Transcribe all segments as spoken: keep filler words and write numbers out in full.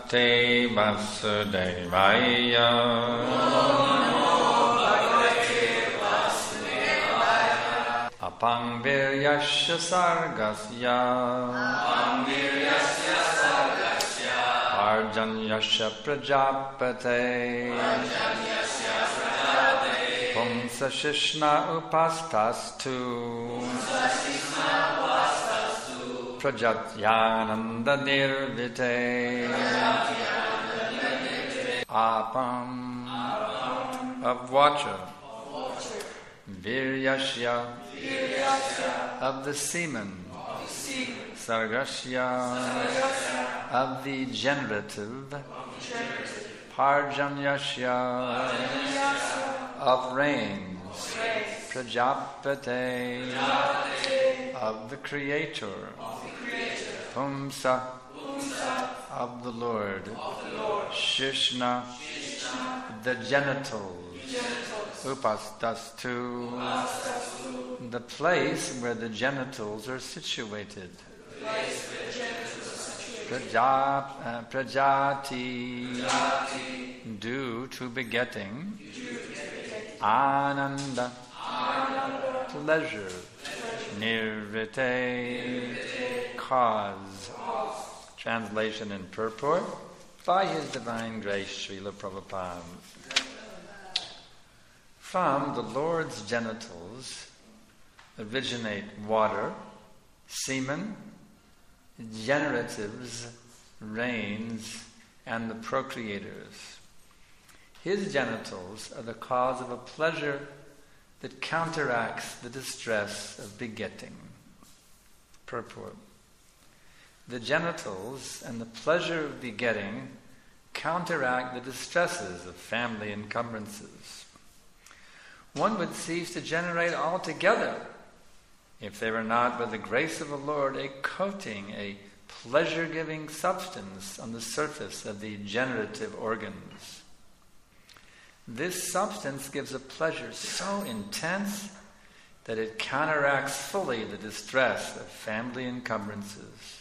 Bhagavate Vasudevaya. Apang Viryasya Sargasya. Arjanyasya Prajapate. Pumsa Shishna Upastastu. Prajatyananda Nirvite. Apam of water. Viryasya of the semen. Sargasya of the generative. Parjanyasya of rains. Prajapate of the Creator. Pumsa of the Lord. Shishna the genitals. Upastastu the place where the genitals are situated. Praja, uh, prajati, due to begetting. Ananda, pleasure. Nirvite, cause. Translation and purport by His Divine Grace Srila Prabhupada. From the Lord's genitals originate water, semen, generatives, rains, and the procreators. His genitals are the cause of a pleasure that counteracts the distress of begetting. Purport. The genitals and the pleasure of begetting counteract the distresses of family encumbrances. One would cease to generate altogether if they were not, by the grace of the Lord, a coating, a pleasure-giving substance on the surface of the generative organs. This substance gives a pleasure so intense that it counteracts fully the distress of family encumbrances.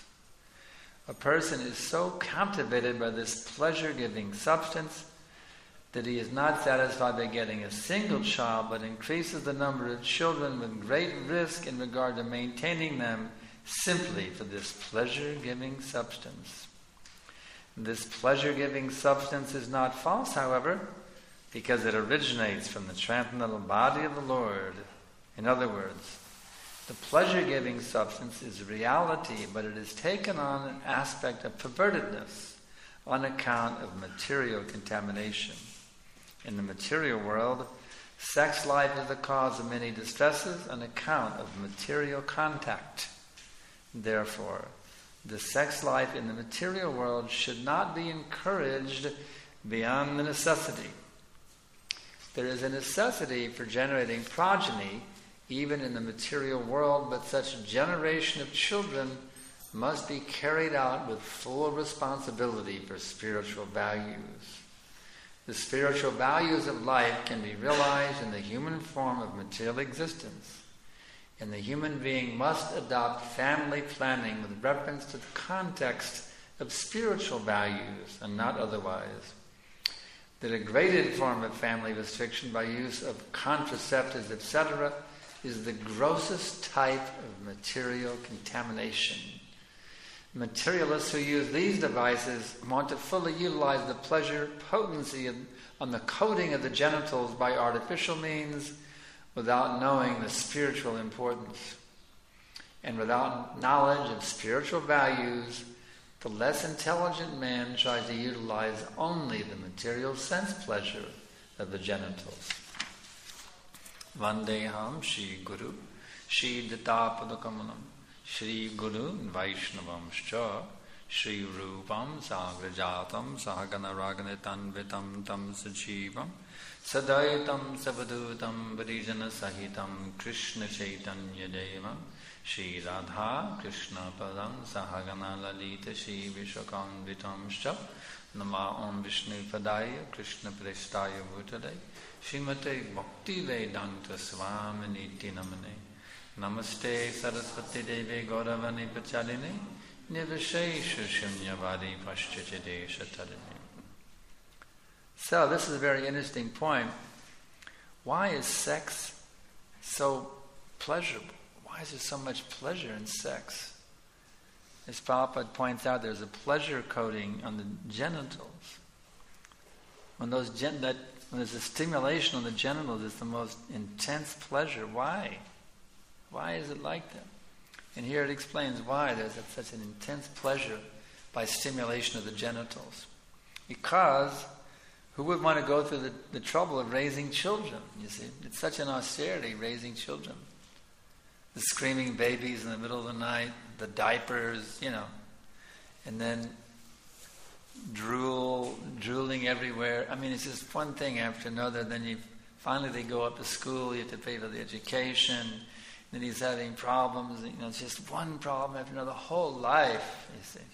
A person is so captivated by this pleasure-giving substance that he is not satisfied by getting a single child, but increases the number of children with great risk in regard to maintaining them simply for this pleasure-giving substance. This pleasure-giving substance is not false, however, because it originates from the transcendental body of the Lord. In other words, the pleasure-giving substance is reality, but it has taken on an aspect of pervertedness on account of material contamination. In the material world, sex life is the cause of many distresses on account of material contact. Therefore, the sex life in the material world should not be encouraged beyond the necessity. There is a necessity for generating progeny even in the material world, but such generation of children must be carried out with full responsibility for spiritual values. The spiritual values of life can be realized in the human form of material existence, and the human being must adopt family planning with reference to the context of spiritual values and not otherwise. The degraded form of family restriction by use of contraceptives, et cetera, is the grossest type of material contamination. Materialists who use these devices want to fully utilize the pleasure potency of, on the coating of the genitals by artificial means without knowing the spiritual importance. And without knowledge of spiritual values, the less intelligent man tries to utilize only the material sense pleasure of the genitals. Vandeham Shri Guru, Shri Dattapadakamanam, Shri Guru Vaishnavamscha, Shri Rupam Sagrajatam Sahagana Raganitanvitam Tam Sajivam, Sadaitam Savadutam Varijana Sahitam Krishna Chaitanya Devam, Shri Radha Krishna Padam Sahagana Lalita Shri Vishwakanvitamscha, Nama Om Vishnu Padaya Krishna Prestaya Bhutale, Srimate Bhakti Vedanta Swamini Namane. Namaste Saraswati Devi Gauravani Pachaline nivishesha shunyavadi paschachidesha tadani. So this is a very interesting point. Why is sex so pleasurable? Why is there so much pleasure in sex? As Prabhupada points out, there's a pleasure coating on the genitals. When those gen- that when there's a stimulation on the genitals, it's the most intense pleasure. Why? Why is it like that? And here it explains why there's a, such an intense pleasure by stimulation of the genitals. Because who would want to go through the, the trouble of raising children, you see? It's such an austerity, raising children. The screaming babies in the middle of the night, the diapers, you know. And then drool, drooling everywhere. I mean, it's just one thing after another. Then you finally they go up to school, you have to pay for the education. Then he's having problems, you know, it's just one problem after another, the whole life, you see.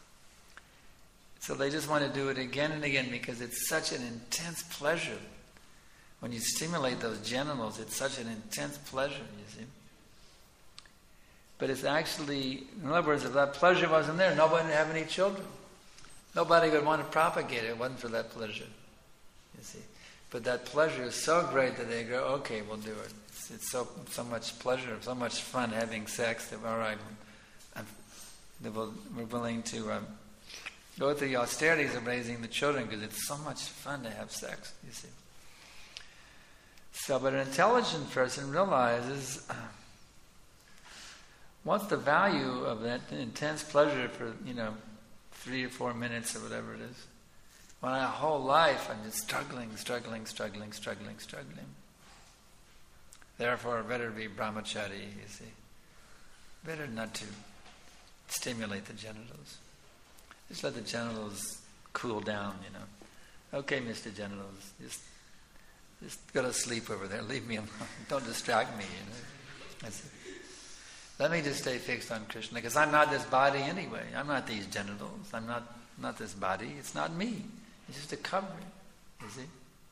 So they just want to do it again and again because it's such an intense pleasure. When you stimulate those genitals, it's such an intense pleasure, you see. But it's actually, in other words, if that pleasure wasn't there, nobody would have any children. Nobody would want to propagate it. It wasn't for that pleasure, you see. But that pleasure is so great that they go, okay, we'll do it. It's, it's so so much pleasure, so much fun having sex that, all right, I'm, that we'll, we're willing to um, go through the austerities of raising the children because it's so much fun to have sex, you see. So, but an intelligent person realizes uh, what's the value of that intense pleasure for, you know, three or four minutes or whatever it is. When my whole life I'm just struggling, struggling, struggling, struggling, struggling. Therefore, better be brahmachari, you see. Better not to stimulate the genitals. Just let the genitals cool down, you know. Okay, Mister Genitals, just just go to sleep over there. Leave me alone. Don't distract me, you know. That's it. Let me just stay fixed on Krishna, because I'm not this body anyway. I'm not these genitals. I'm not, not this body. It's not me. It's just a covering, you see.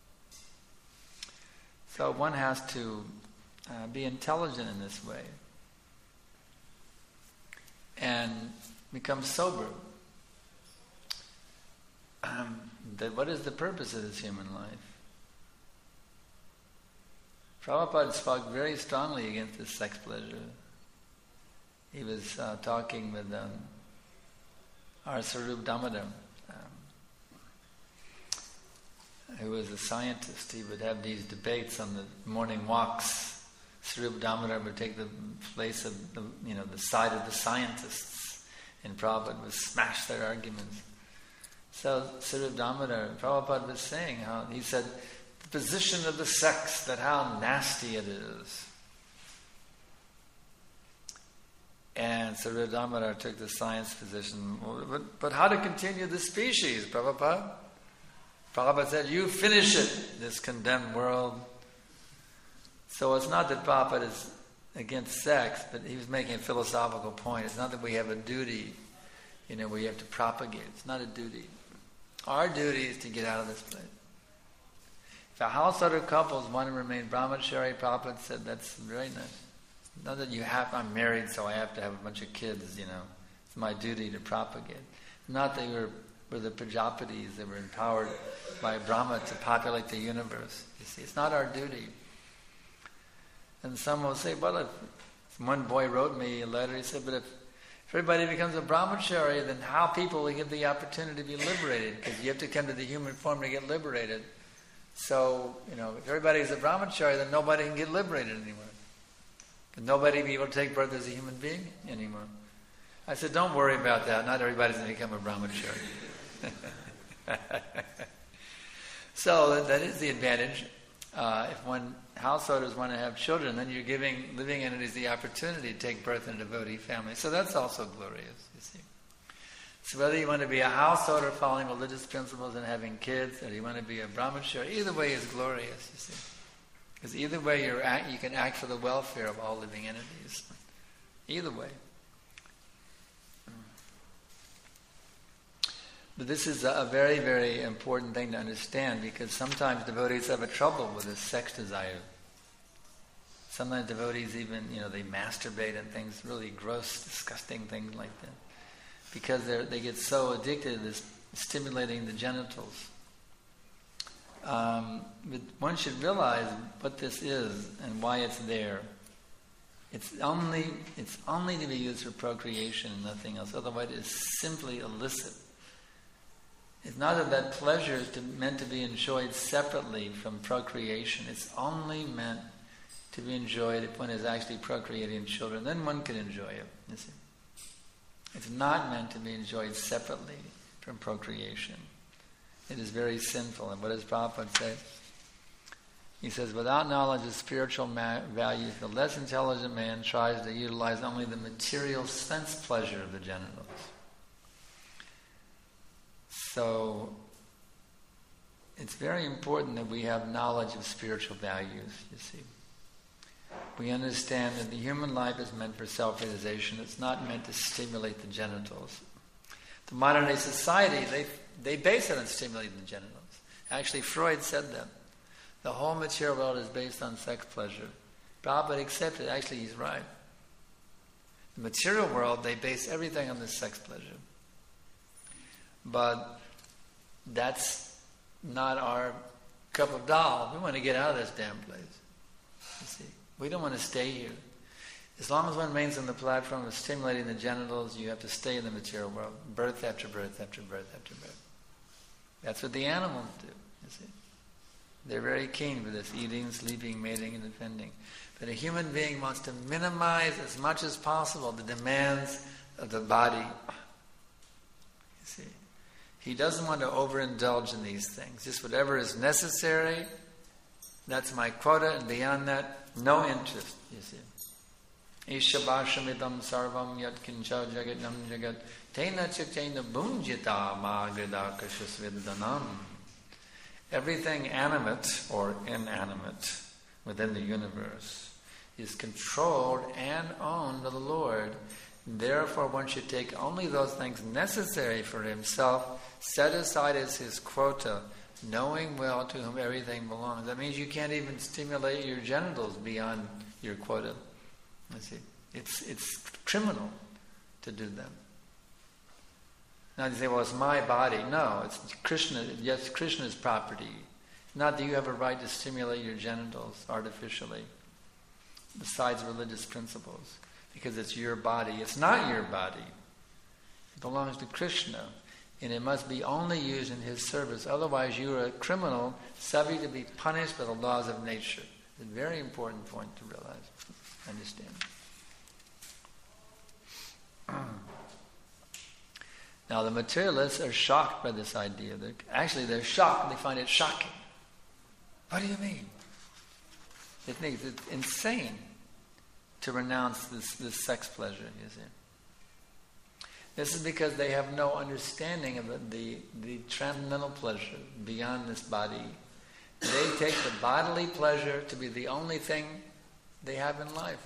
So one has to uh, be intelligent in this way and become sober. Um, that what is the purpose of this human life? Prabhupada spoke very strongly against this sex pleasure. He was uh, talking with um, our Sarup Damodar, um, who was a scientist. He would have these debates on the morning walks. Sarup Damodar would take the place of the, you know, the side of the scientists, and Prabhupada would smash their arguments. So Sarup Damodar, Prabhupada was saying how, he said, the position of the sex, that how nasty it is. And Sarup Damodar took the science position. But, but how to continue the species, Prabhupada? Prabhupada said, you finish it, this condemned world. So it's not that Prabhupada is against sex, but he was making a philosophical point. It's not that we have a duty, you know, where you have to propagate. It's not a duty. Our duty is to get out of this place. If a householder couples want to remain brahmachari, Prabhupada said that's very nice. Not that you have, I'm married, so I have to have a bunch of kids, you know. It's my duty to propagate. Not that we're, we're the Prajapatis that were empowered by Brahma to populate the universe. You see, it's not our duty. And some will say, well, if one boy wrote me a letter, he said, but if, if everybody becomes a brahmachari, then how people will get the opportunity to be liberated? Because you have to come to the human form to get liberated. So, you know, if everybody's a brahmachari, then nobody can get liberated anymore. Nobody will be able to take birth as a human being anymore. I said, don't worry about that. Not everybody's going to become a brahmachari. So that, that is the advantage. Uh, if one householders want to have children, then you're giving living entities the opportunity to take birth in a devotee family. So that's also glorious, you see. So whether you want to be a householder following religious principles and having kids, or you want to be a brahmachari, either way is glorious, you see. Because either way, you're act, you can act for the welfare of all living entities. Either way. But this is a, a very, very important thing to understand, because sometimes devotees have a trouble with this sex desire. Sometimes devotees even, you know, they masturbate and things, really gross, disgusting things like that. because they they get so addicted to this stimulating the genitals. Um, but one should realize what this is and why it's there. It's only it's only to be used for procreation and nothing else. Otherwise, it's simply illicit. It's not that that pleasure is to, meant to be enjoyed separately from procreation. It's only meant to be enjoyed if one is actually procreating children. Then one can enjoy it. You see, it's not meant to be enjoyed separately from procreation. It is very sinful. And what does Prabhupada say? He says, without knowledge of spiritual ma- values, the less intelligent man tries to utilize only the material sense pleasure of the genitals. So, it's very important that we have knowledge of spiritual values, you see. We understand that the human life is meant for self-realization. It's not meant to stimulate the genitals. The modern day society, they they base it on stimulating the genitals. Actually, Freud said that. The whole material world is based on sex pleasure. Prabhupada accepted, actually he's right. The material world, they base everything on this sex pleasure. But that's not our cup of dal. We want to get out of this damn place. You see, we don't want to stay here. As long as one remains on the platform of stimulating the genitals, you have to stay in the material world. Birth after birth after birth after birth. That's what the animals do, you see. They're very keen for this, eating, sleeping, mating, and defending. But a human being wants to minimize as much as possible the demands of the body. You see, he doesn't want to overindulge in these things. Just whatever is necessary, that's my quota, and beyond that, no interest, you see. Ishabhashamidam sarvam yat kincha jagatnam jagat tena chaktena bunjita magrida kashasvidanam. Everything animate or inanimate within the universe is controlled and owned by the Lord. Therefore, one should take only those things necessary for himself, set aside as his quota, knowing well to whom everything belongs. That means you can't even stimulate your genitals beyond your quota. You see, it's it's criminal to do that. Now you say, well, it's my body. No, it's Krishna. Yes, Krishna's property. Not that you have a right to stimulate your genitals artificially, besides religious principles, because it's your body. It's not your body. It belongs to Krishna, and it must be only used in his service. Otherwise, you are a criminal, subject to be punished by the laws of nature. It's a very important point to realize, understand. Now, the materialists are shocked by this idea. They're, actually, they're shocked. They find it shocking. What do you mean? They think it's insane to renounce this, this sex pleasure, you see. This is because they have no understanding of the, the, the transcendental pleasure beyond this body. They take the bodily pleasure to be the only thing they have in life.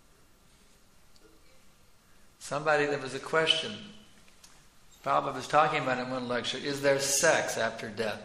Somebody, there was a question. Prabhupada was talking about in one lecture, is there sex after death?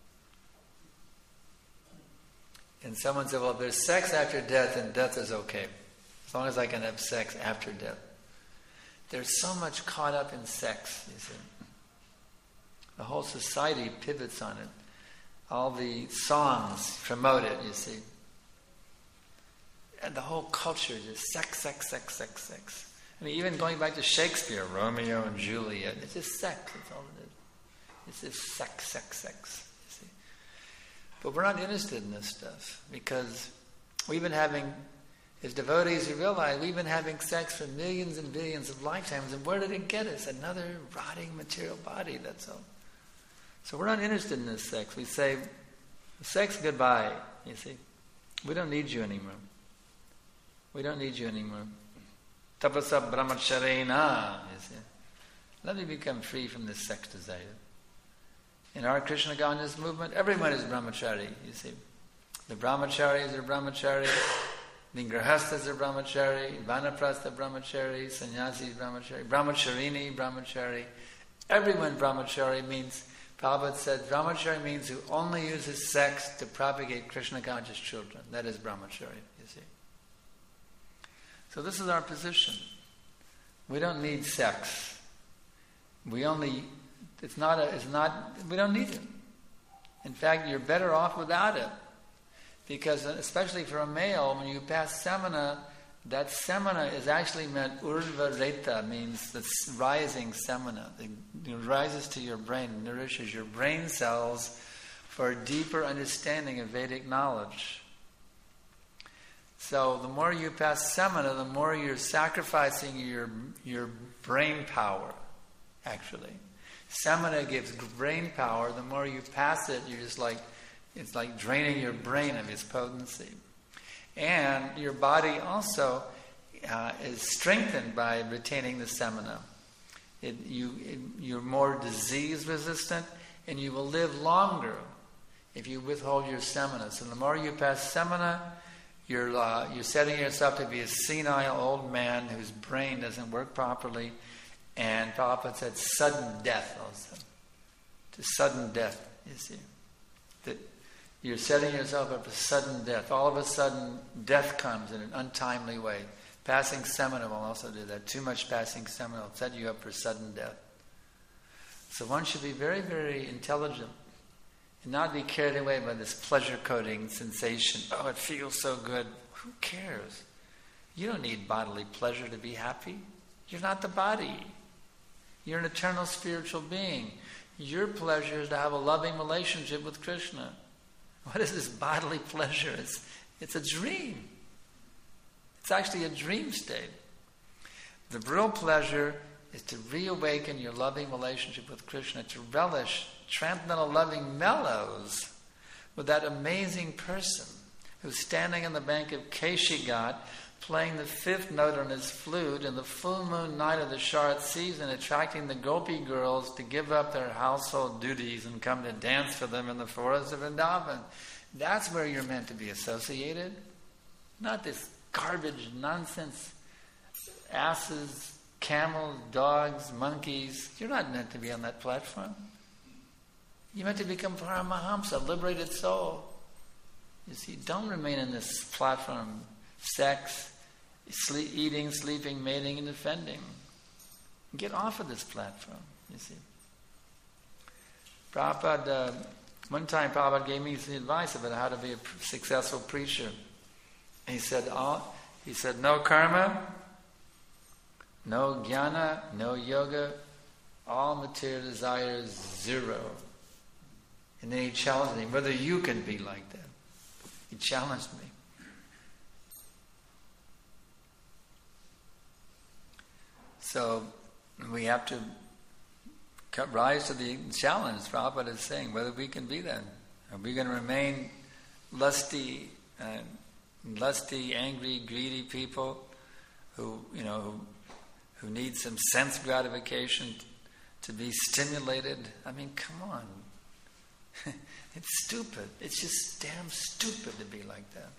And someone said, well, if there's sex after death, then death is okay. As long as I can have sex after death. There's so much caught up in sex, you see. The whole society pivots on it. All the songs promote it, you see. And the whole culture is just sex, sex, sex, sex, sex. I mean, even going back to Shakespeare, Romeo and Juliet, it's just sex, that's all it is. It's just sex, sex, sex, you see. But we're not interested in this stuff, because we've been having, as devotees who realize, we've been having sex for millions and billions of lifetimes, and where did it get us? Another rotting material body, that's all. So we're not interested in this sex. We say, sex, goodbye, you see. We don't need you anymore. We don't need you anymore. Tapasa brahmacharena, you see. Let me become free from this sex desire. In our Krishna consciousness movement, everyone is brahmachari, you see. The brahmacharis are brahmachari, the grahasthas are brahmachari, vanaprastha brahmachari, sannyasis brahmachari, brahmacharini brahmachari. Everyone brahmachari means, Prabhupada said, brahmachari means who only uses sex to propagate Krishna conscious children. That is brahmachari, you see. So this is our position. We don't need sex. We only, it's not a, it's not, we don't need it. In fact, you're better off without it. Because especially for a male, when you pass semana, that semana is actually meant urva reta, means the rising semana. It rises to your brain, nourishes your brain cells for a deeper understanding of Vedic knowledge. So the more you pass semana, the more you're sacrificing your your brain power, actually. Semana gives brain power. The more you pass it, you're just like, it's like draining your brain of its potency. And your body also uh, is strengthened by retaining the semana. It, you, it, you're more disease resistant, and you will live longer if you withhold your semana. So the more you pass semana, you're, uh, you're setting yourself to be a senile old man whose brain doesn't work properly. And Prabhupada said sudden death also. To sudden death, you see. That you're setting yourself up for sudden death. All of a sudden, death comes in an untimely way. Passing semana will also do that. Too much passing semana will set you up for sudden death. So one should be very, very intelligent and not be carried away by this pleasure-coding sensation. Oh, it feels so good. Who cares? You don't need bodily pleasure to be happy. You're not the body. You're an eternal spiritual being. Your pleasure is to have a loving relationship with Krishna. What is this bodily pleasure? It's, it's a dream. It's actually a dream state. The real pleasure is to reawaken your loving relationship with Krishna, to relish transcendental loving mellows with that amazing person who's standing on the bank of Keshi-Ghat, playing the fifth note on his flute in the full moon night of the Sharat season, attracting the Gopi girls to give up their household duties and come to dance for them in the forest of Vrindavan. That's where you're meant to be associated. Not this garbage, nonsense, asses, camels, dogs, monkeys. You're not meant to be on that platform. You're meant to become Paramahamsa, liberated soul. You see, don't remain in this platform, sex, sleep, eating, sleeping, mating, and defending. Get off of this platform, you see. Prabhupada, uh, one time Prabhupada gave me some advice about how to be a successful preacher. He said, all, he said, no karma, no jnana, no yoga, all material desires, zero. And then he challenged me whether you can be like that. He challenged me. So we have to rise to the challenge. Prabhupada is saying whether we can be that. Are we going to remain lusty, uh, lusty, angry, greedy people who, you know, who, who need some sense gratification to be stimulated? I mean, come on. It's stupid. It's just damn stupid to be like that.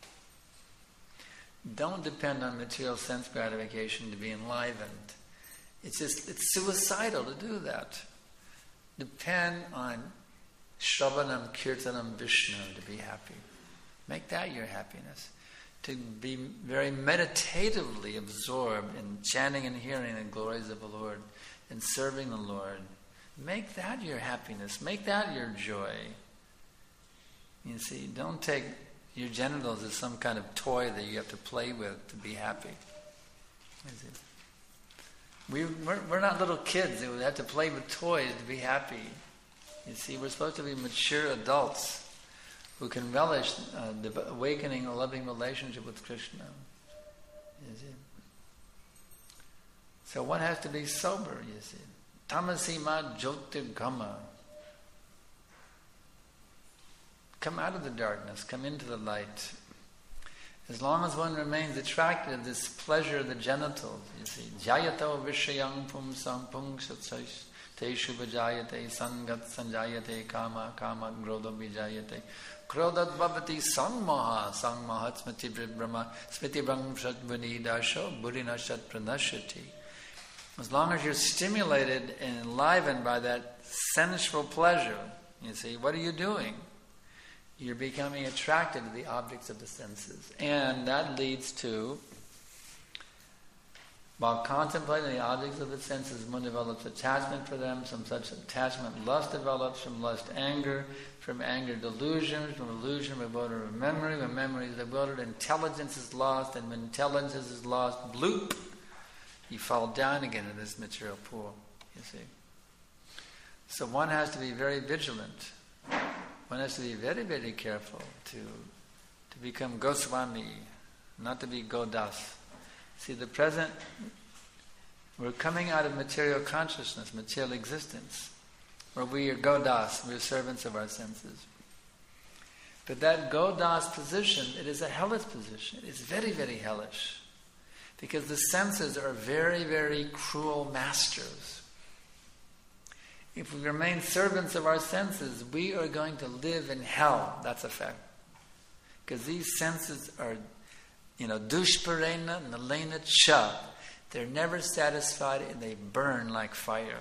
Don't depend on material sense gratification to be enlivened. It's just, it's suicidal to do that. Depend on Shravanam, Kirtanam, Vishnu to be happy. Make that your happiness. To be very meditatively absorbed in chanting and hearing the glories of the Lord and serving the Lord. Make that your happiness. Make that your joy. You see, don't take your genitals as some kind of toy that you have to play with to be happy. We, we're, we're not little kids that have to play with toys to be happy. You see, we're supposed to be mature adults who can relish uh, the awakening a loving relationship with Krishna. You see? So one has to be sober, you see. Tamasima jyotirgama. Come out of the darkness, come into the light. As long as one remains attracted to this pleasure of the genitals, you see, jayato vishayam pumsam pungshatsaish teshu vajayate sangat sanjayate kama kama grodam vijayate krodat bhavati sangmaha sangmahat smriti brahma smriti brahmshat vanidasho buddhinashat pranashati. As long as you're stimulated and enlivened by that sensual pleasure, you see, what are you doing? You're becoming attracted to the objects of the senses. And that leads to While contemplating the objects of the senses, one develops attachment for them. From such attachment, lust develops. From lust, anger. From anger, delusion. From illusion, bewilderment of memory. When memory is bewildered, intelligence is lost. And when intelligence is lost, bloop, you fall down again in this material pool, you see. So one has to be very vigilant. One has to be very, very careful to, to become Goswami, not to be Godas. See, the present, we're coming out of material consciousness, material existence, where we are Godas, we're servants of our senses. But that Godas position, it is a hellish position. It is very, very hellish. Because the senses are very, very cruel masters. If we remain servants of our senses, we are going to live in hell. That's a fact. Because these senses are, you know, dushparena, nalena cha. They're never satisfied and they burn like fire.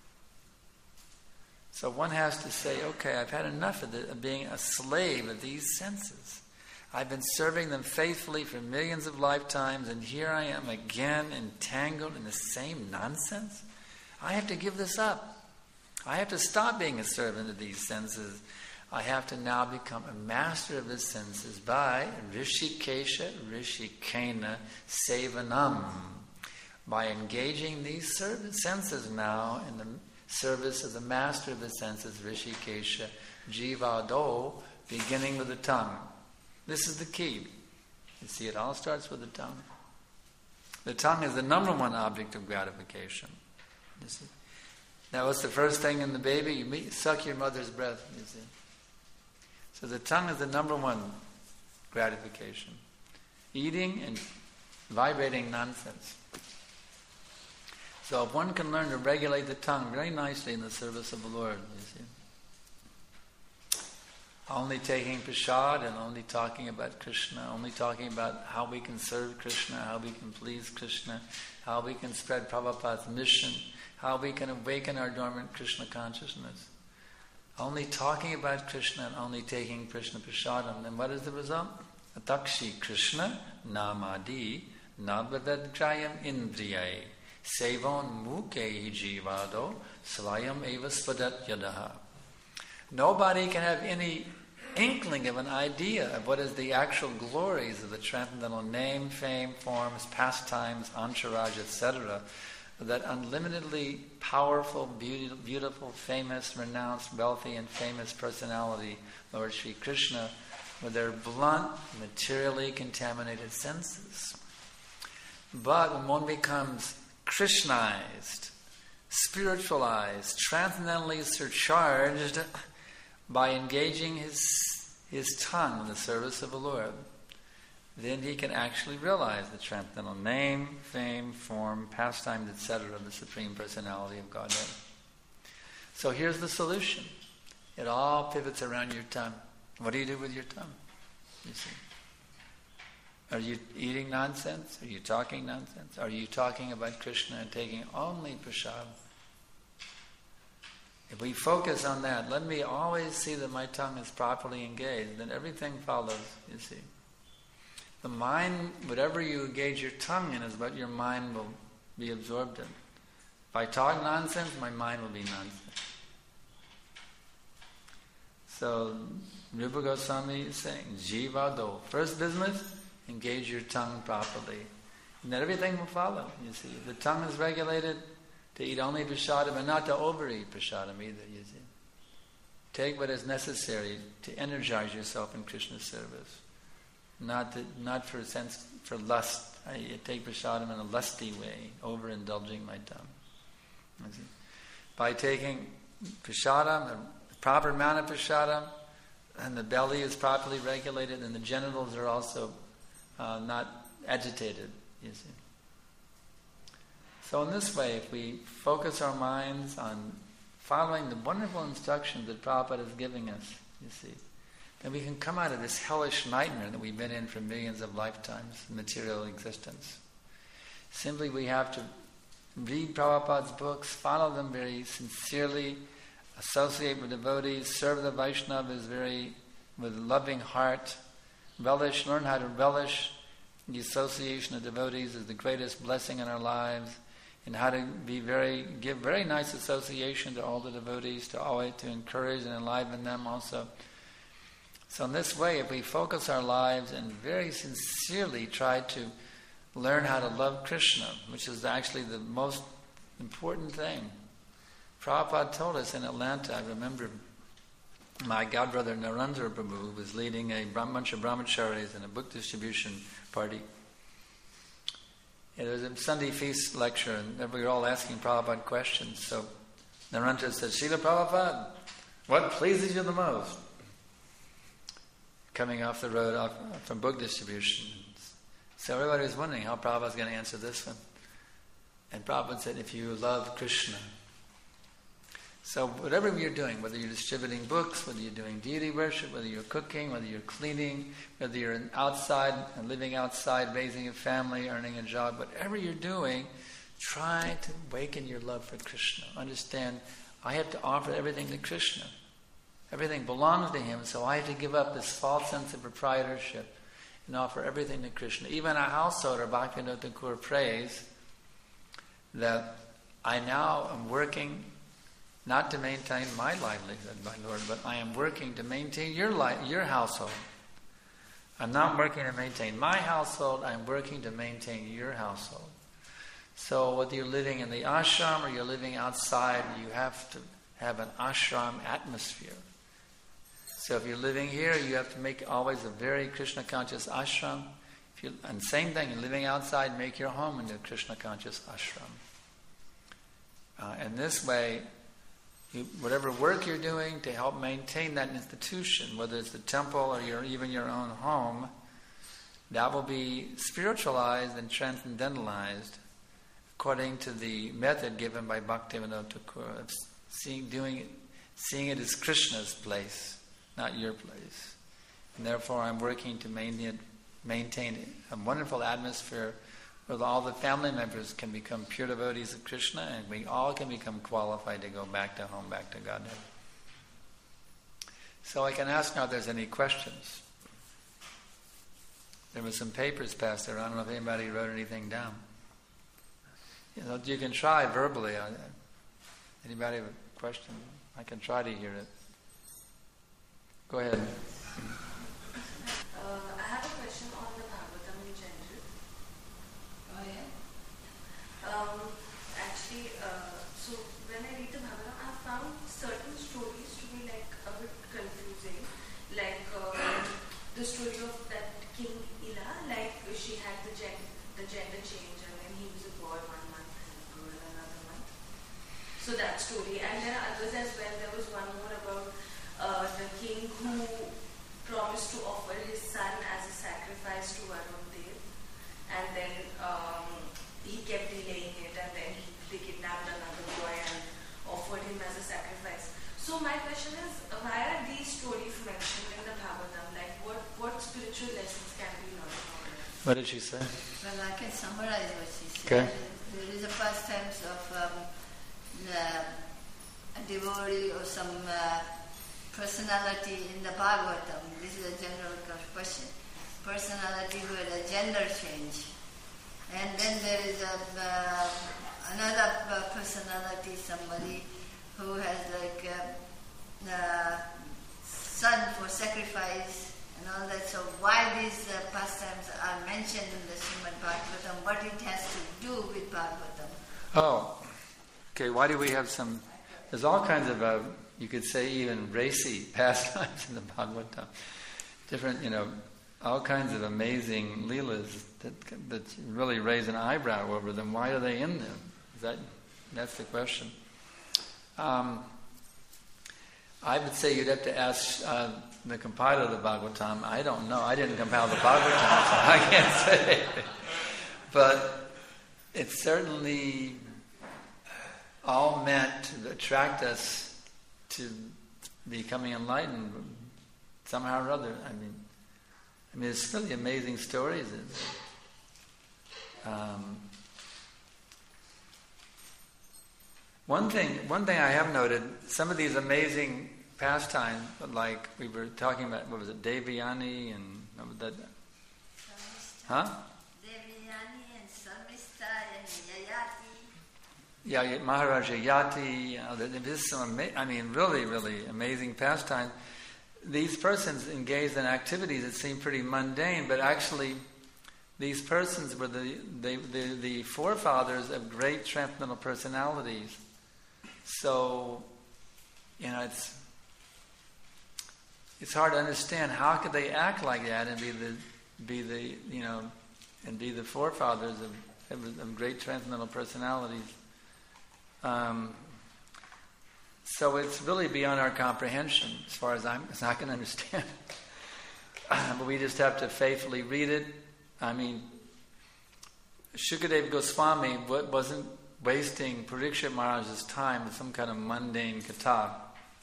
So one has to say, okay, I've had enough of, the, of being a slave of these senses. I've been serving them faithfully for millions of lifetimes, and here I am again entangled in the same nonsense. I have to give this up. I have to stop being a servant of these senses. I have to now become a master of the senses by Rishikesha Rishikena Sevanam. By engaging these senses now in the service of the master of the senses, Rishikesha Jivado, beginning with the tongue. This is the key. You see, it all starts with the tongue. The tongue is the number one object of gratification. You see. Now, what's the first thing in the baby? You meet, suck your mother's breath, you see. So the tongue is the number one gratification. Eating and vibrating nonsense. So if one can learn to regulate the tongue very nicely in the service of the Lord, you see. Only taking prasad and only talking about Krishna, only talking about how we can serve Krishna, how we can please Krishna, how we can spread Prabhupada's mission, how we can awaken our dormant Krishna consciousness. Only talking about Krishna and only taking Krishna prasadam. Then what is the result? Atakshi Krishna namadi nabhadadgrayam indriyai sevan muke jivado svayam eva spadat yadaha. Nobody can have any inkling of an idea of what is the actual glories of the transcendental name, fame, forms, pastimes, entourage, et cetera, that unlimitedly powerful, beautiful, beautiful, famous, renounced, wealthy, and famous personality, Lord Sri Krishna, with their blunt, materially contaminated senses. But when one becomes Krishnized, spiritualized, transcendentally surcharged by engaging his, his tongue in the service of the Lord, then he can actually realize the transcendental name, fame, form, pastimes, et cetera of the Supreme Personality of Godhead. So here's the solution. It all pivots around your tongue. What do you do with your tongue? You see. Are you eating nonsense? Are you talking nonsense? Are you talking about Krishna and taking only prasad? If we focus on that, let me always see that my tongue is properly engaged, then everything follows, you see. The mind, whatever you engage your tongue in is what your mind will be absorbed in. If I talk nonsense, my mind will be nonsense. So, Rupa Goswami is saying, Jivado. First business, engage your tongue properly. And then everything will follow, you see. The tongue is regulated to eat only prasadam and not to overeat prasadam either, you see. Take what is necessary to energize yourself in Krishna's service. Not to, not for sense for lust. I take prasadam in a lusty way, overindulging my tongue. You see. By taking prasadam, a proper amount of prasadam, and the belly is properly regulated, and the genitals are also uh, not agitated, you see. So in this way, if we focus our minds on following the wonderful instructions that Prabhupada is giving us, you see, then we can come out of this hellish nightmare that we've been in for millions of lifetimes, material existence. Simply we have to read Prabhupada's books, follow them very sincerely, associate with devotees, serve the Vaishnavas very with a loving heart, relish, learn how to relish the association of devotees is the greatest blessing in our lives, and how to be very, give very nice association to all the devotees, to always to encourage and enliven them also. So in this way, if we focus our lives and very sincerely try to learn how to love Krishna, which is actually the most important thing. Prabhupada told us in Atlanta, I remember my godbrother Narendra Prabhu was leading a bunch of brahmacharis in a book distribution party. It was a Sunday feast lecture, and we were all asking Prabhupada questions. So Narendra said, Srila Prabhupada, what pleases you the most? Coming off the road off, from book distribution. So everybody was wondering how Prabhupada's going to answer this one. And Prabhupada said, if you love Krishna. So whatever you're doing, whether you're distributing books, whether you're doing deity worship, whether you're cooking, whether you're cleaning, whether you're outside and living outside, raising a family, earning a job, whatever you're doing, try to awaken your love for Krishna. Understand, I have to offer everything to Krishna. Everything belongs to Him, so I have to give up this false sense of proprietorship and offer everything to Krishna. Even a householder, Bhaktivinoda Thakur, prays that I now am working not to maintain my livelihood, my Lord, but I am working to maintain your life, your household. I'm not working to maintain my household, I'm working to maintain your household. So whether you're living in the ashram or you're living outside, you have to have an ashram atmosphere. So if you're living here, you have to make always a very Krishna-conscious ashram. If you, and same thing, you're living outside, make your home into a Krishna-conscious ashram. Uh, and this way, you, whatever work you're doing to help maintain that institution, whether it's the temple or your, even your own home, that will be spiritualized and transcendentalized according to the method given by Bhaktivinoda Thakur of seeing, doing it, seeing it as Krishna's place, not your place. And therefore I'm working to maintain, maintain a wonderful atmosphere where all the family members can become pure devotees of Krishna, and we all can become qualified to go back to home, back to Godhead. So I can ask now if there's any questions. There were some papers passed around. I don't know if anybody wrote anything down. You know, you can try verbally. Anybody have a question? I can try to hear it. Go ahead. Uh, I have a question on the Bhagavatam in general. Oh yeah? Um, actually, uh, so when I read the Bhagavatam, I found certain stories to be like a bit confusing. Like uh, the story of that King Ila, like she had the, gen- the gender change, and then he was a boy one month and a girl another month. So that story. And there are others as well. There was one more about uh, the king who promised to offer his son as a sacrifice to Varun Dev, and then um, he kept delaying it, and then he, they kidnapped another boy and offered him as a sacrifice. So my question is, why are these stories mentioned in the Bhagavatam? Like, what, what spiritual lessons can we learn from it? What did she say? Well, I can summarize what she said. Okay. There is a pastimes of um, uh, a devotee or some uh, personality in the Bhagavatam. This is a general question. Personality who had a gender change. And then there is a, uh, another uh, personality, somebody who has like a, uh, son for sacrifice and all that. So why these uh, pastimes are mentioned in the Srimad Bhagavatam, what it has to do with Bhagavatam. Oh, okay, why do we have some, there's all kinds of, uh, you could say even racy pastimes in the Bhagavatam. Different, you know, all kinds of amazing leelas that that really raise an eyebrow over them. Why are they in them? Is that that's the question. Um, I would say you'd have to ask uh, the compiler of the Bhagavatam. I don't know. I didn't compile the Bhagavatam, so I can't say. But it's certainly all meant to attract us to becoming enlightened somehow or other. I mean, I mean, it's really amazing stories. Um, one thing, one thing I have noted, some of these amazing pastimes, like we were talking about, what was it, Devyani and what was that? Huh? yeah, Maharaja Yati, you know, this is some ama- I mean, really, really amazing pastime. These persons engaged in activities that seem pretty mundane, but actually these persons were the, they, the, the forefathers of great transcendental personalities. So, you know, it's it's hard to understand how could they act like that and be the be the you know and be the forefathers of, of, of great transcendental personalities. Um, so it's really beyond our comprehension, as far as I'm as I can understand. But we just have to faithfully read it. I mean, Shukadeva Goswami wasn't wasting Parikshit Maharaj's time with some kind of mundane katha.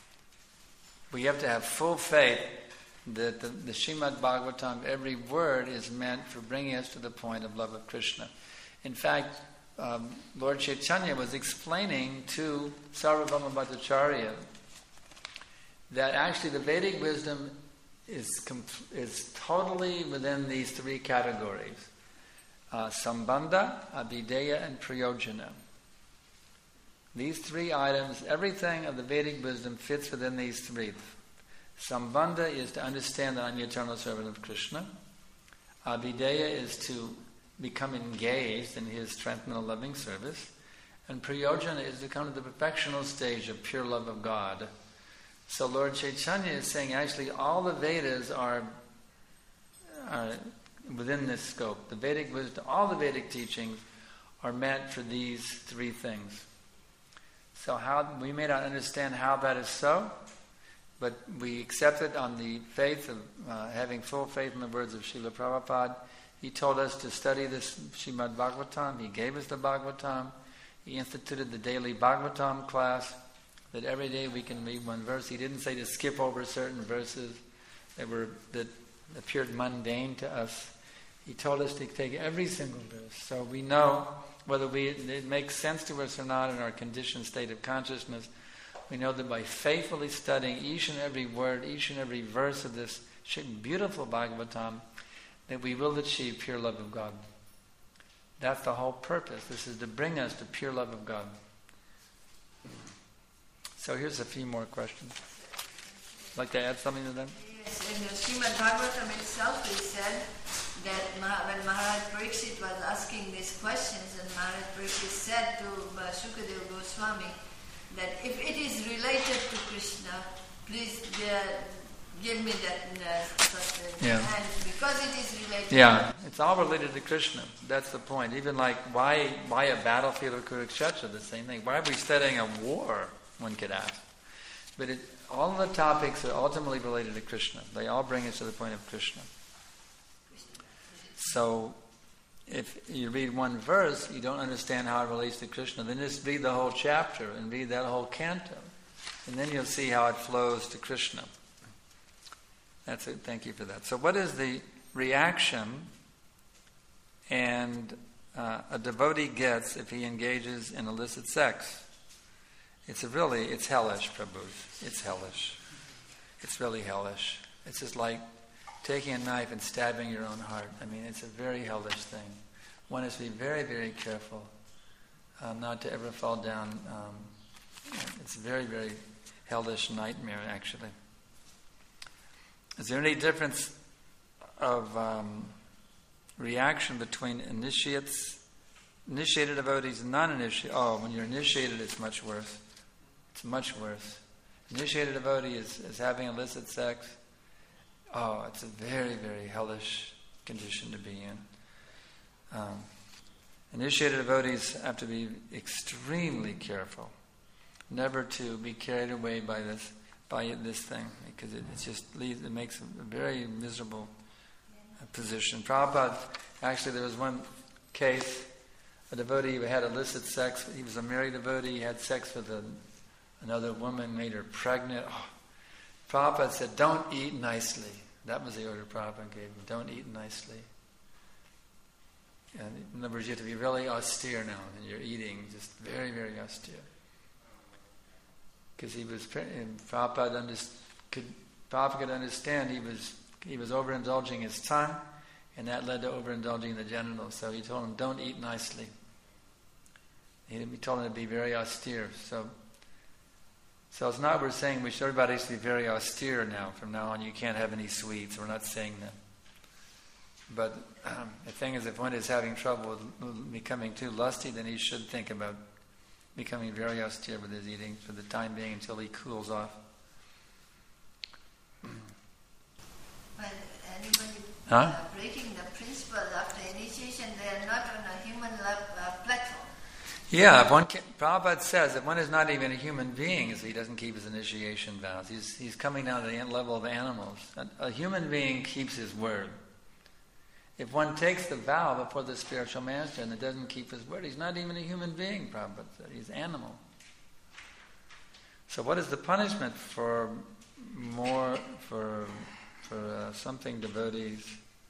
We have to have full faith that the, the Srimad Bhagavatam, every word is meant for bringing us to the point of love of Krishna. In fact, um, Lord Chaitanya was explaining to Sarvabhauma Bhattacharya that actually the Vedic wisdom is comp- is totally within these three categories: uh, Sambandha, Abhideya, and Prayojana. These three items, everything of the Vedic wisdom fits within these three. Sambandha is to understand that I'm the eternal servant of Krishna. Abhideya is to become engaged in his transcendental loving service. And Prayojana is to come to the perfectional stage of pure love of God. So Lord Chaitanya is saying actually all the Vedas are, are within this scope. The Vedic wisdom, all the Vedic teachings are meant for these three things. So how we may not understand how that is so, but we accept it on the faith of uh, having full faith in the words of Srila Prabhupada. He told us to study this Srimad Bhagavatam. He gave us the Bhagavatam. He instituted the daily Bhagavatam class, that every day we can read one verse. He didn't say to skip over certain verses that were that appeared mundane to us. He told us to take every single verse, so we know whether we it makes sense to us or not in our conditioned state of consciousness. We know that by faithfully studying each and every word, each and every verse of this beautiful Bhagavatam, that we will achieve pure love of God. That's the whole purpose. This is to bring us to pure love of God. So here's a few more questions. Like to add something to them? Yes, in the Srimad Bhagavatam itself it said that when Maharaj Parikshit was asking these questions, and Maharaj Parikshit said to uh, Shukadeva Goswami that if it is related to Krishna, please uh, give me that uh, first. Yeah. And because it is related Yeah, it's all related to Krishna. That's the point. Even like, why why a battlefield of Kurukshetra? The same thing. Why are we studying a war? One could ask. But it, all of the topics are ultimately related to Krishna. They all bring us to the point of Krishna. So, if you read one verse, you don't understand how it relates to Krishna, then just read the whole chapter and read that whole canto. And then you'll see how it flows to Krishna. That's it. Thank you for that. So what is the reaction and uh, a devotee gets if he engages in illicit sex? It's a really, it's hellish, Prabhu. It's hellish. It's really hellish. It's just like taking a knife and stabbing your own heart. I mean, it's a very hellish thing. One has to be very, very careful uh, not to ever fall down. Um, it's a very, very hellish nightmare, actually. Is there any difference of um, reaction between initiates, initiated devotees and non-initiated? Oh, when you're initiated, it's much worse. It's much worse. Initiated devotee is, is having illicit sex. Oh, it's a very, very hellish condition to be in. Um, initiated devotees have to be extremely careful, never to be carried away by this by this thing, because it, it just leads, it makes a very miserable uh, position. Prabhupada, actually, there was one case, a devotee who had illicit sex. He was a married devotee. He had sex with a, another woman, made her pregnant. Oh. Prabhupada said, "Don't eat nicely." That was the order Prabhupada gave him. Don't eat nicely. And in other words, you have to be really austere now in your eating, just very, very austere. Because he was, and Prabhupada underst- could, Prabhupada could understand he was he was overindulging his tongue, and that led to overindulging the genitals. So he told him, "Don't eat nicely." He, we told him to be very austere. So, so it's not we're saying we should, everybody should be very austere now. From now on, you can't have any sweets. We're not saying that. But um, the thing is, if one is having trouble with becoming too lusty, then he should think about becoming very austere with his eating for the time being until he cools off. Well, anybody Huh? uh, breaking the principle after initiation, they are not on a human level, uh, platform. Yeah, if one can, Prabhupada says if one is not even a human being, if he doesn't keep his initiation vows, he's, he's coming down to the level of animals. A, a human being keeps his word. If one takes the vow before the spiritual master and it doesn't keep his word, he's not even a human being, Prabhupada said. He's animal. So what is the punishment for more, for, for uh, something devotees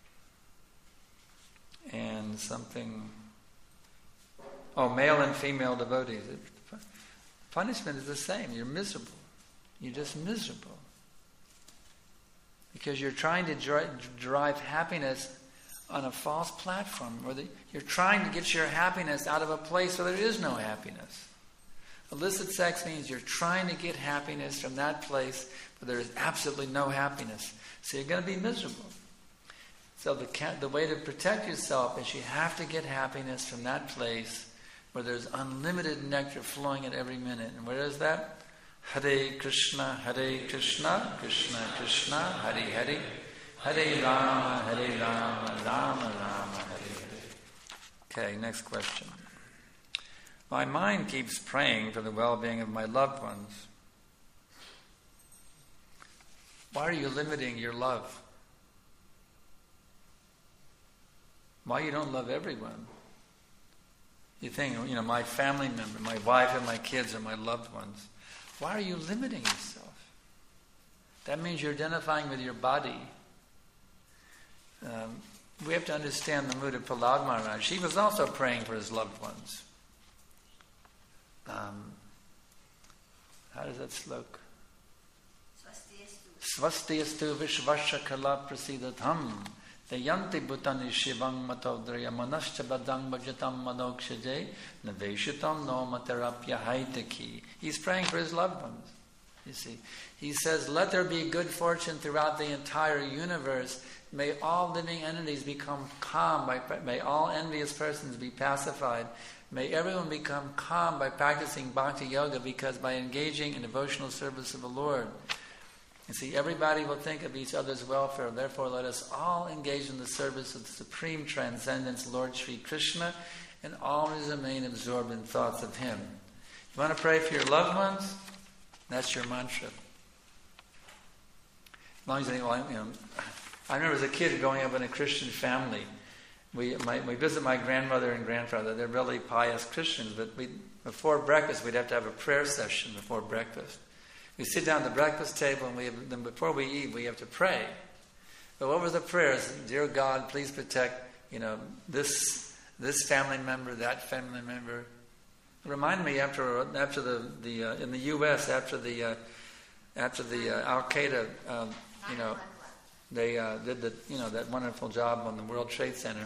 and something... Oh, male and female devotees. It, punishment is the same. You're miserable. You're just miserable. Because you're trying to dri- derive happiness on a false platform. Where the, you're trying to get your happiness out of a place where there is no happiness. Illicit sex means you're trying to get happiness from that place where there is absolutely no happiness. So you're going to be miserable. So the, the way to protect yourself is you have to get happiness from that place where there's unlimited nectar flowing at every minute. And where is that? Hare Krishna, Hare Krishna, Krishna Krishna, Hare Hare, Hare Rama, Hare Rama, Rama Rama, Hare Hare. Okay, next question. My mind keeps praying for the well-being of my loved ones. Why are you limiting your love? Why you don't love everyone? You think, you know, my family member, my wife and my kids are my loved ones. Why are you limiting yourself? That means you're identifying with your body. Um, we have to understand the mood of Prahlad Maharaj. He was also praying for his loved ones. Um, how does that slok? Svastiyastu vishvasya kala prasidatham Dayanti bhutani shivang matodrya manascha badang bhajatam manokshaje naveshitam no matarapya haitaki. He's praying for his loved ones. You see, he says, let there be good fortune throughout the entire universe. May all living entities become calm. By, may all envious persons be pacified. May everyone become calm by practicing bhakti yoga, because by engaging in devotional service of the Lord, you see, everybody will think of each other's welfare. Therefore, let us all engage in the service of the Supreme Transcendence, Lord Sri Krishna, and always remain absorbed in thoughts of Him. You want to pray for your loved ones? That's your mantra. As long as they, well, you know, I remember as a kid growing up in a Christian family. We my, we visit my grandmother and grandfather. They're really pious Christians, but we, before breakfast, we'd have to have a prayer session before breakfast. We sit down at the breakfast table, and we have, then before we eat, we have to pray. But what were the prayers? Dear God, please protect, you know, this this family member, that family member. It reminded me after after the the uh, in the U S after the uh, after the uh, Al Qaeda, um, you know, they uh, did the you know that wonderful job on the World Trade Center.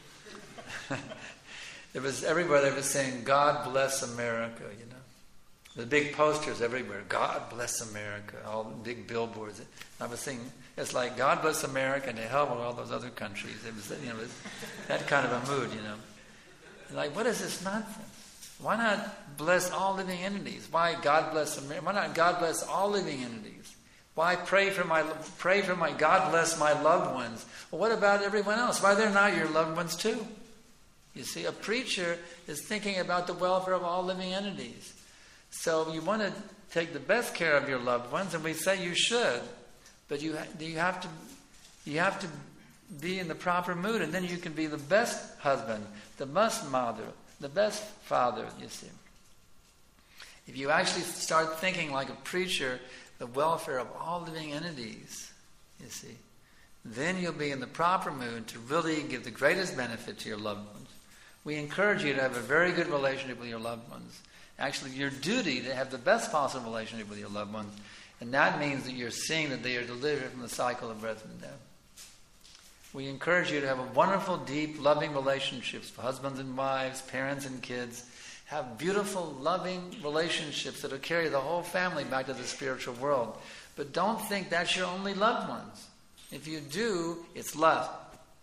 It was everywhere they were saying, "God bless America," you know. The big posters everywhere. God bless America. All the big billboards. I was saying, it's like, God bless America and to hell with all those other countries. It was, you know, it was that kind of a mood, you know. Like, what is this nonsense? Why not bless all living entities? Why God bless America? Why not God bless all living entities? Why pray for my pray for my God bless my loved ones? Well, what about everyone else? Why they're not your loved ones too? You see, a preacher is thinking about the welfare of all living entities. So you want to take the best care of your loved ones, and we say you should, but you ha- you have to you have to be in the proper mood, and then you can be the best husband, the best mother, the best father. You see, if you actually start thinking like a preacher, the welfare of all living entities, you see, then you'll be in the proper mood to really give the greatest benefit to your loved ones. We encourage you to have a very good relationship with your loved ones. Actually, your duty to have the best possible relationship with your loved ones. And that means that you're seeing that they are delivered from the cycle of birth and death. We encourage you to have a wonderful, deep, loving relationships with husbands and wives, parents and kids. have beautiful, loving relationships that will carry the whole family back to the spiritual world. But don't think that's your only loved ones. If you do, it's lust.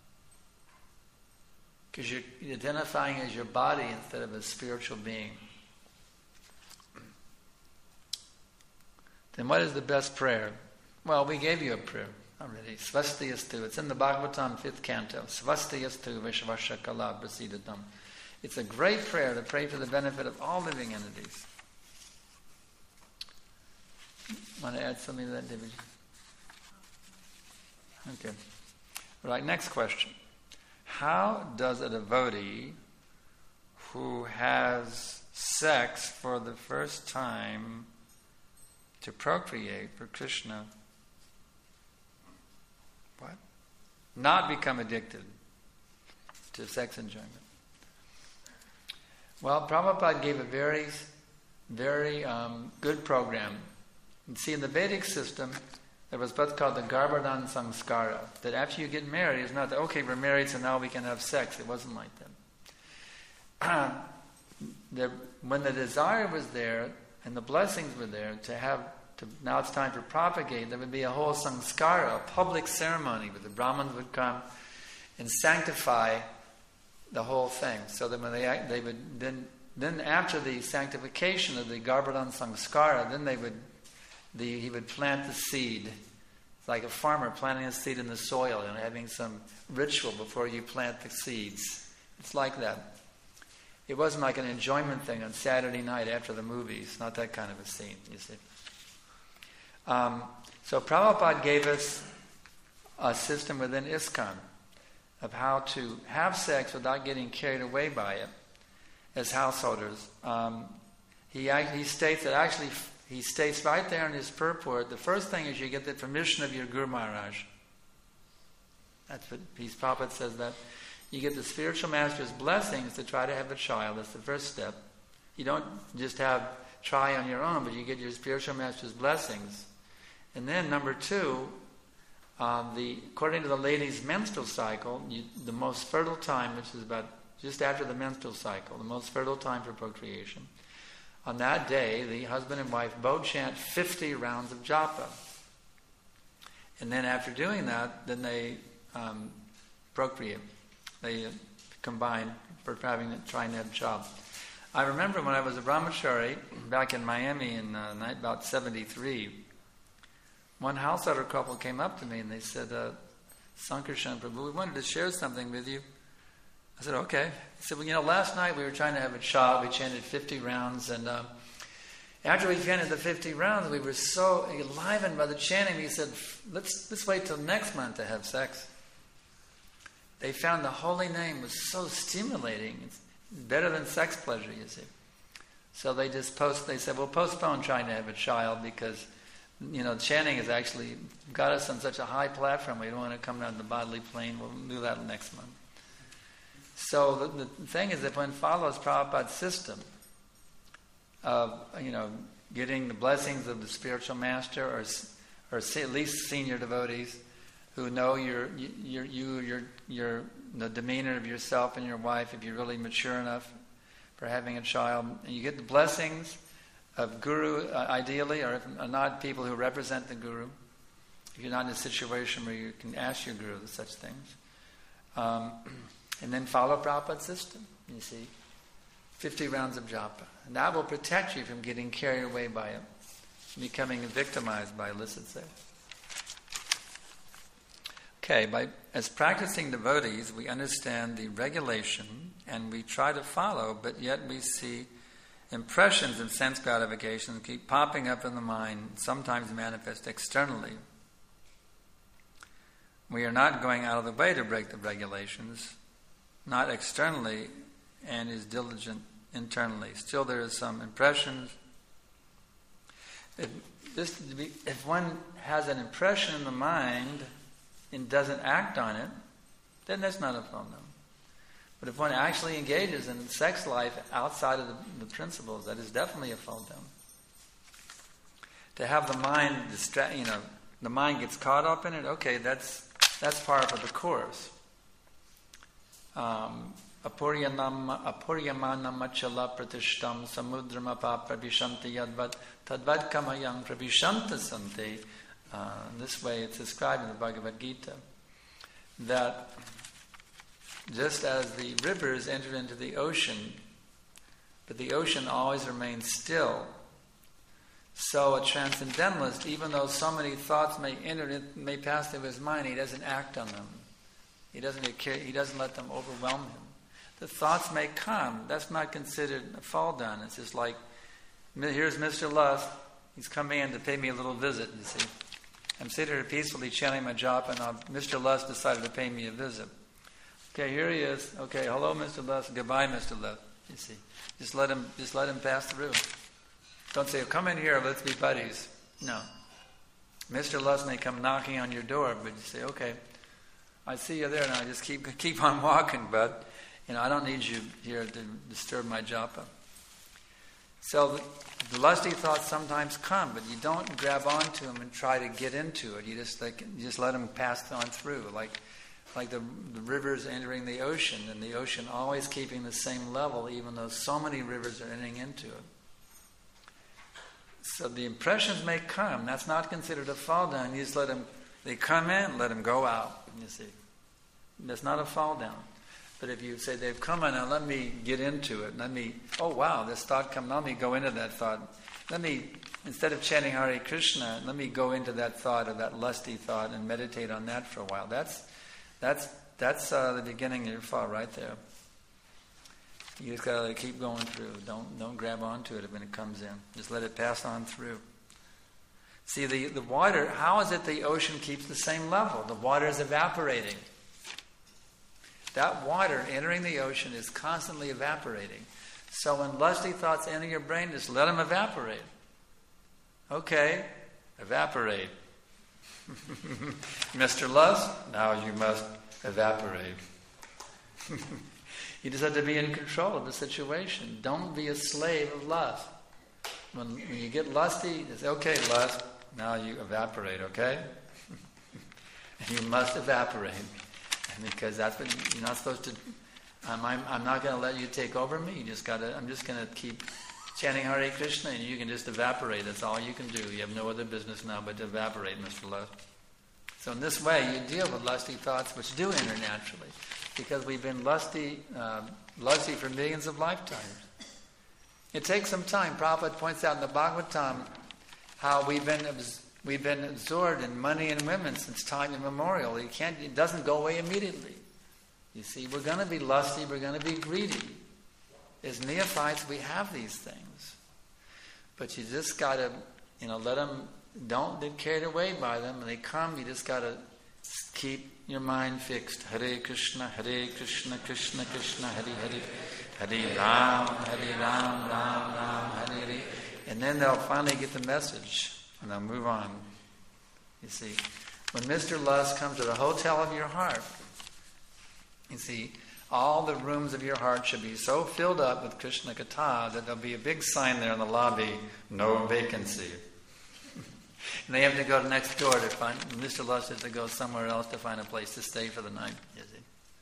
Because you're identifying as your body instead of a spiritual being. Then what is the best prayer? Well, we gave you a prayer already. Svastiyastu. It's in the Bhagavatam, fifth canto. Svastiyastu Vishvashakala Prasidatam. It's a great prayer to pray for the benefit of all living entities. Want to add something to that, David? Okay. All right, next question. How does a devotee who has sex for the first time to procreate for Krishna what? not become addicted to sex enjoyment? Well, Prabhupada gave a very, very um, good program. You see, in the Vedic system, there was what's called the Garbhadan Samskara. That after you get married, it's not that, okay, we're married, so now we can have sex. It wasn't like that. there, when the desire was there, and the blessings were there, to have, to, now it's time to propagate, there would be a whole samskara, a public ceremony, where the Brahmins would come and sanctify the whole thing. So that when they, they would, then, then after the sanctification of the Garbhadan Samskara, then they would, The, he would plant the seed. It's like a farmer planting a seed in the soil and having some ritual before you plant the seeds. It's like that. It wasn't like an enjoyment thing on Saturday night after the movies. Not that kind of a scene, you see. Um, so Prabhupada gave us a system within ISKCON of how to have sex without getting carried away by it as householders. Um, he, he states that actually... He states right there in his purport, the first thing is you get the permission of your Guru Maharaj. That's what Peace Prabhupada says, that you get the spiritual master's blessings to try to have a child. That's the first step. You don't just have try on your own, but you get your spiritual master's blessings. And then number two, um, the according to the lady's menstrual cycle, you, the most fertile time, which is about just after the menstrual cycle, the most fertile time for procreation. On that day, the husband and wife both chant fifty rounds of japa. And then after doing that, then they um, procreate. They uh, combine for having trying to have a child. I remember when I was a brahmachari back in Miami in uh, about seventy-three, one householder couple came up to me and they said, uh, Sankarshan Prabhu, we wanted to share something with you. I said, okay. He said, well, you know, last night we were trying to have a child. We chanted fifty rounds. And um, after we chanted the fifty rounds, we were so enlivened by the chanting. He said, let's, let's wait till next month to have sex. They found the holy name was so stimulating. It's better than sex pleasure, you see. So they just post. They said, we'll postpone trying to have a child because, you know, chanting has actually got us on such a high platform. We don't want to come down to the bodily plane. We'll do that next month. So the, the thing is that one follows Prabhupada's system of, you know, getting the blessings of the spiritual master, or or at least senior devotees who know your your you your your the demeanor of yourself and your wife, if you're really mature enough for having a child, and you get the blessings of guru, uh, ideally, or if not, people who represent the guru. If you're not in a situation where you can ask your guru such things. Um, And then follow Prabhupada's system, you see. fifty rounds of japa. And that will protect you from getting carried away by it, becoming victimized by illicit sex. Okay, by, as practicing devotees, we understand the regulation and we try to follow, but yet we see impressions of sense gratification keep popping up in the mind, sometimes manifest externally. We are not going out of the way to break the regulations, not externally, and is diligent internally. Still there is some impressions. If, this, if one has an impression in the mind and doesn't act on it, then that's not a phone-down. But if one actually engages in sex life outside of the, the principles, that is definitely a phone-down. To have the mind distract, you know, the mind gets caught up in it, okay, that's that's part of the course. Um, apuryanam apuryamanam achala pratishtam samudramapa pravishanti yadvat tadvad kamayang pravishanta sante. Uh, this way it's described in the Bhagavad Gita that just as the rivers enter into the ocean, but the ocean always remains still, so a transcendentalist, even though so many thoughts may enter, may pass through his mind, he doesn't act on them. He doesn't get care, he doesn't let them overwhelm him. The thoughts may come. That's not considered a fall down. It's just like, here's Mister Lust. He's come in to pay me a little visit, you see. I'm sitting here peacefully chanting my japa, and uh, Mister Lust decided to pay me a visit. Okay, here he is. Okay, hello, Mister Lust. Goodbye, Mister Lust. You see, just let him, just let him pass through. Don't say, come in here, let's be buddies. No. Mister Lust may come knocking on your door, but you say, okay, I see you there now. Just keep keep on walking, bud. You know, I don't need you here to disturb my japa. So the, the lusty thoughts sometimes come, but you don't grab onto them and try to get into it. You just like you just let them pass on through, like like the, the rivers entering the ocean, and the ocean always keeping the same level, even though so many rivers are entering into it. So the impressions may come. That's not considered a fall down. You just let them. They come in, let them go out. You see, that's not a fall down. But if you say they've come in, now let me get into it. Let me, oh wow, this thought come. Let me go into that thought. Let me, instead of chanting Hare Krishna, let me go into that thought or that lusty thought and meditate on that for a while. That's that's that's uh, the beginning of your fall right there. You just gotta keep going through. Don't don't grab onto it when it comes in. Just let it pass on through. See, the, the water, how is it the ocean keeps the same level? The water is evaporating. That water entering the ocean is constantly evaporating. So when lusty thoughts enter your brain, just let them evaporate. Okay, evaporate. Mister Lust, now you must evaporate. You just have to be in control of the situation. Don't be a slave of lust. When, when you get lusty, you say, okay, lust, now you evaporate, okay? And you must evaporate. Because that's what you're not supposed to. Um, I'm, I'm not going to let you take over me. You just got to. I'm just going to keep chanting Hare Krishna, and you can just evaporate. That's all you can do. You have no other business now but to evaporate, Mister Lust. So in this way, you deal with lusty thoughts, which do enter naturally, because we've been lusty, uh, lusty for millions of lifetimes. It takes some time. Prabhupada points out in the Bhagavatam how we've been. Abs- We've been absorbed in money and women since time immemorial. You can't, it doesn't go away immediately. You see, we're going to be lusty, we're going to be greedy. As neophytes, we have these things. But you just got to, you know, let them, don't get carried away by them. When they come, you just got to keep your mind fixed. Hare Krishna, Hare Krishna, Krishna Krishna, Hare Hare, Hare Ram, Hare Ram, Ram Ram, Hare Hare. And then they'll finally get the message. And I'll move on. You see, when Mister Lust comes to the hotel of your heart, you see, all the rooms of your heart should be so filled up with Krishna Katha that there'll be a big sign there in the lobby, no vacancy. And they have to go next door to find, Mister Lust has to go somewhere else to find a place to stay for the night, you see.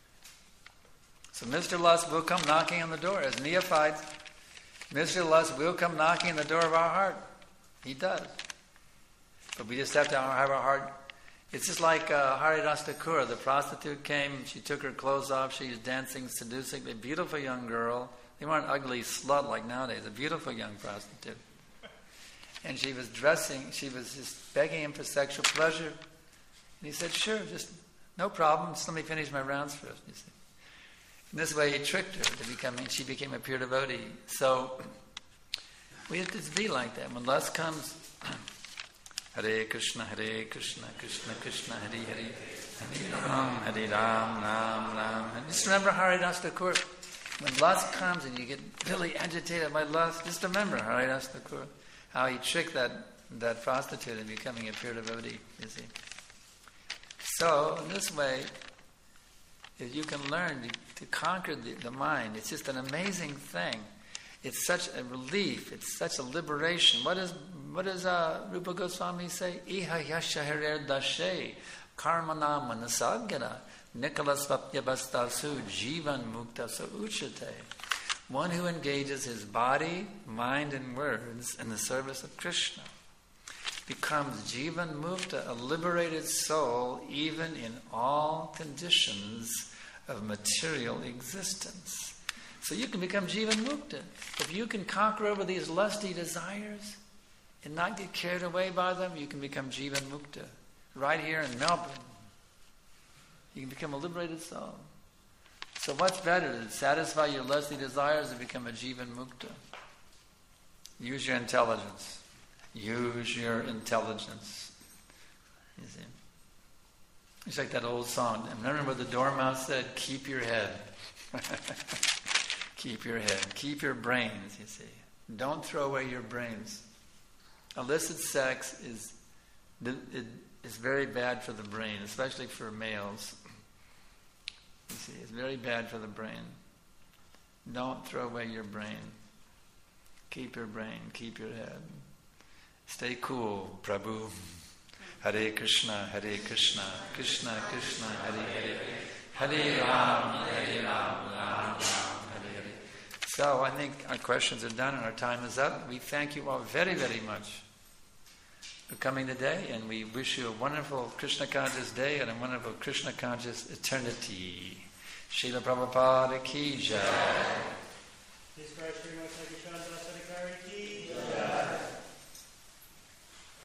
So Mister Lust will come knocking on the door. As neophytes, Mister Lust will come knocking on the door of our heart. He does. But we just have to have our heart. It's just like uh, Haridas Thakur, the prostitute came, she took her clothes off, she was dancing, seducing, a beautiful young girl. They weren't ugly slut like nowadays, a beautiful young prostitute. And she was dressing, she was just begging him for sexual pleasure. And he said, sure, just no problem, just let me finish my rounds first, you see. In this way he tricked her to become, and she became a pure devotee. So we have to be like that. When lust comes, Hare Krishna, Hare Krishna, Krishna Krishna, Hare Hare, Hare Ram, Hare Ram, Ram Ram. And just remember Haridas Thakur. When lust comes and you get really agitated by lust, just remember Haridas Thakur, how he tricked that, that prostitute into becoming a pure devotee, you see. So, in this way, if you can learn to, to conquer the, the mind, it's just an amazing thing. It's such a relief. It's such a liberation. What does what does uh, Rupa Goswami say? Iha yasha harer dashe Karmana manasagara nikalasvapyabastasu jivan muktasu uchate. One who engages his body, mind, and words in the service of Krishna becomes jivan mukta, a liberated soul, even in all conditions of material existence. So you can become jivan mukta. If you can conquer over these lusty desires and not get carried away by them, you can become jivan mukta. Right here in Melbourne, you can become a liberated soul. So what's better, to satisfy your lusty desires or become a jivan mukta? Use your intelligence. Use your intelligence. You see? It's like that old song. Remember what the Dormouse said? Keep your head. Keep your head. Keep your brains, you see. Don't throw away your brains. Illicit sex is, it is very bad for the brain, especially for males. You see, it's very bad for the brain. Don't throw away your brain. Keep your brain. Keep your head. Stay cool, Prabhu. Hare Krishna, Hare Krishna, Krishna Krishna, Hare Hare, Hare Ram, Hare Ram, Ram Ram, Hare Hare. So I think our questions are done and our time is up. We thank you all very, very much for coming today, and we wish you a wonderful Krishna conscious day and a wonderful Krishna conscious eternity. Srila Prabhupada ki jai.